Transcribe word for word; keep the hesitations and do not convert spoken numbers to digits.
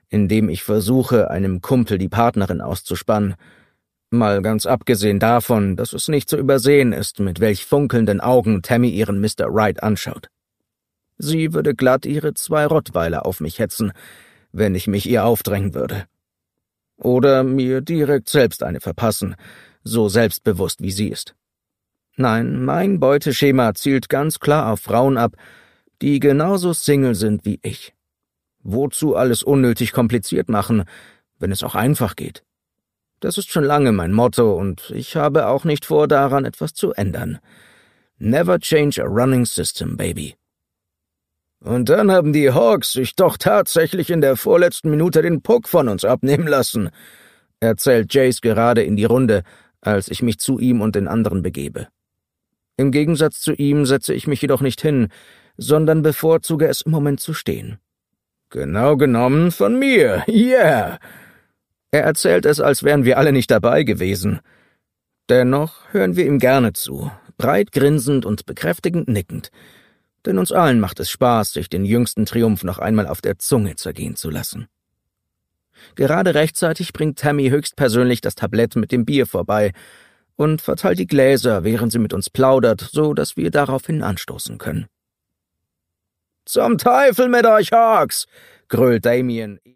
indem ich versuche, einem Kumpel die Partnerin auszuspannen. Mal ganz abgesehen davon, dass es nicht zu übersehen ist, mit welch funkelnden Augen Tammy ihren Mister Wright anschaut. Sie würde glatt ihre zwei Rottweiler auf mich hetzen, wenn ich mich ihr aufdrängen würde. Oder mir direkt selbst eine verpassen, so selbstbewusst wie sie ist. Nein, mein Beuteschema zielt ganz klar auf Frauen ab, die genauso Single sind wie ich. Wozu alles unnötig kompliziert machen, wenn es auch einfach geht? Das ist schon lange mein Motto und ich habe auch nicht vor, daran etwas zu ändern. Never change a running system, baby. Und dann haben die Hawks sich doch tatsächlich in der vorletzten Minute den Puck von uns abnehmen lassen, erzählt Jace gerade in die Runde, als ich mich zu ihm und den anderen begebe. Im Gegensatz zu ihm setze ich mich jedoch nicht hin, sondern bevorzuge es im Moment zu stehen. Genau genommen von mir, yeah! Er erzählt es, als wären wir alle nicht dabei gewesen. Dennoch hören wir ihm gerne zu, breit grinsend und bekräftigend nickend, denn uns allen macht es Spaß, sich den jüngsten Triumph noch einmal auf der Zunge zergehen zu lassen. Gerade rechtzeitig bringt Tammy höchstpersönlich das Tablett mit dem Bier vorbei und verteilt die Gläser, während sie mit uns plaudert, so dass wir daraufhin anstoßen können. »Zum Teufel mit euch, Hawks!« grölt Damien.